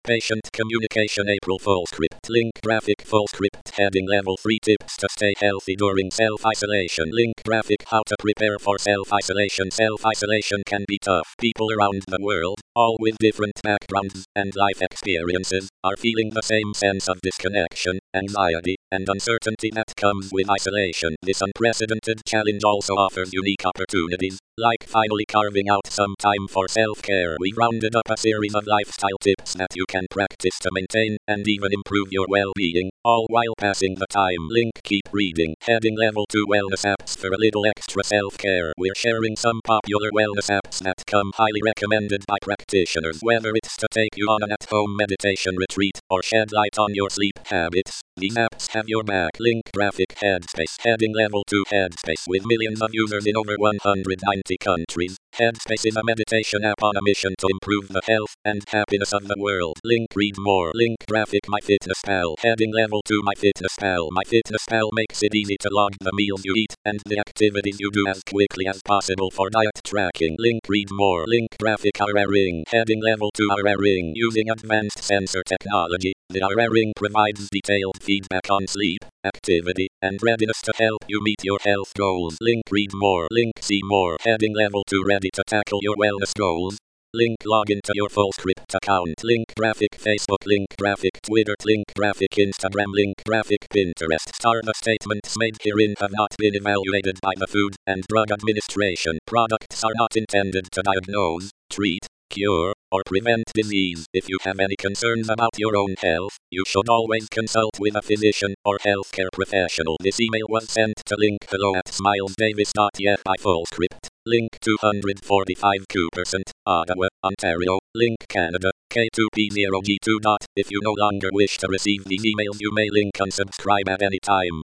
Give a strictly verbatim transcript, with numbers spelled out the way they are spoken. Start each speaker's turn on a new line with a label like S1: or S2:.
S1: Patient communication April full script link graphic full script heading level three tips to stay healthy during self-isolation link graphic how to prepare for self-isolation self-isolation can be tough. People around the world, all with different backgrounds and life experiences, are feeling the same sense of disconnection, anxiety, and uncertainty that comes with isolation. This unprecedented challenge also offers unique opportunities, like finally carving out some time for self-care. We've rounded up a series of lifestyle tips that you can practice to maintain and even improve your well-being, all while passing the time. Link keep reading. Heading level two wellness apps for a little extra self-care. We're sharing some popular wellness apps that come highly recommended by practitioners. Whether it's to take you on an at-home meditation retreat or shed light on your sleep habits, these apps have your back. Link graphic Headspace. Heading level two Headspace. With millions of users in over one hundred ninety countries, Headspace is a meditation app on a mission to improve the health and happiness of the world. Link read more. Link graphic MyFitnessPal. Heading level two MyFitnessPal. MyFitnessPal makes it easy to log the meals you eat and the activities you do as quickly as possible for diet tracking. Link read more. Link graphic Oura Ring. Heading level two Oura Ring. Using advanced sensor technology, the Oura Ring provides detailed feedback on sleep, activity, and readiness to help you meet your health goals. Link read more. Link see more. Heading level two ready to tackle your wellness goals. Link log into your full script account. Link graphic Facebook. Link graphic Twitter. Link graphic Instagram. Link graphic Pinterest. Star the statements made herein have not been evaluated by the Food and Drug Administration. Products are not intended to diagnose, treat, cure, or prevent disease. If you have any concerns about your own health, you should always consult with a physician or healthcare professional. This email was sent to link hello at smilesdavis dot f by fullscript. Link two forty-five Cooperson, Ottawa, Ontario. Link Canada, K two P zero G two. If you no longer wish to receive these emails, you may link unsubscribe at any time.